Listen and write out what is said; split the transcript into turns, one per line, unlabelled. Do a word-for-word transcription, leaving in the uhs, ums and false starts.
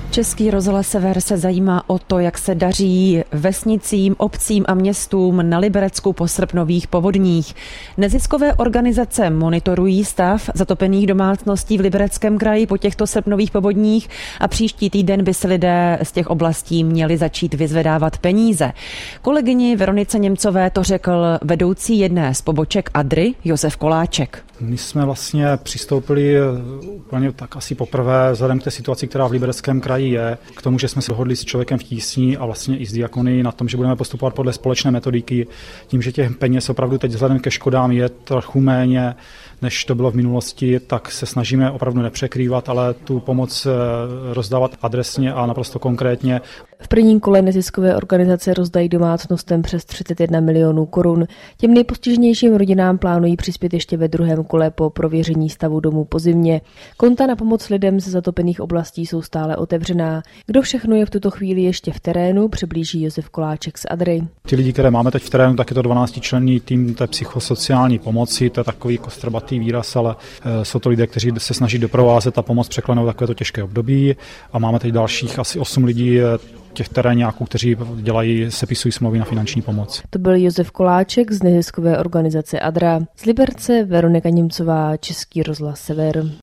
Český rozhlas Sever se zajímá o to, jak se daří vesnicím, obcím a městům na Liberecku po srpnových povodních. Neziskové organizace monitorují stav zatopených domácností v Libereckém kraji po těchto srpnových povodních a příští týden by se lidé z těch oblastí měli začít vyzvedávat peníze. Kolegyni Veronice Němcové to řekl vedoucí jedné z poboček Adry Josef Koláček.
My jsme vlastně přistoupili úplně tak asi poprvé vzhledem k té situaci, která v Libereckém kraji je, k tomu, že jsme se dohodli s Člověkem v tísni a vlastně i s diakony na tom, že budeme postupovat podle společné metodiky, tím, že těch peněz opravdu teď vzhledem ke škodám je trochu méně, než to bylo v minulosti, tak se snažíme opravdu nepřekrývat, ale tu pomoc rozdávat adresně a naprosto konkrétně.
V prvním kole neziskové organizace rozdají domácnostem přes třicet jedna milionů korun. Těm nejpostiženějším rodinám plánují přispět ještě ve druhém kole po prověření stavu domů po zimě. Konta na pomoc lidem ze zatopených oblastí jsou stále otevřená. Kdo všechno je v tuto chvíli ještě v terénu, přiblíží Josef Koláček z Adry.
Ty lidi, které máme teď v terénu, tak je to dvanáctičlenný tým té psychosociální pomoci, to je takový kostrbatý výraz, ale jsou to lidé, kteří se snaží doprovázet a pomoct překlenout takovéto těžké období. A máme teď dalších asi osm lidí těch terénáků, kteří dělají, sepisují smlouvy na finanční pomoc.
To byl Josef Koláček z neziskové organizace Adra. Z Liberce Veronika Němcová, Český rozhlas Sever.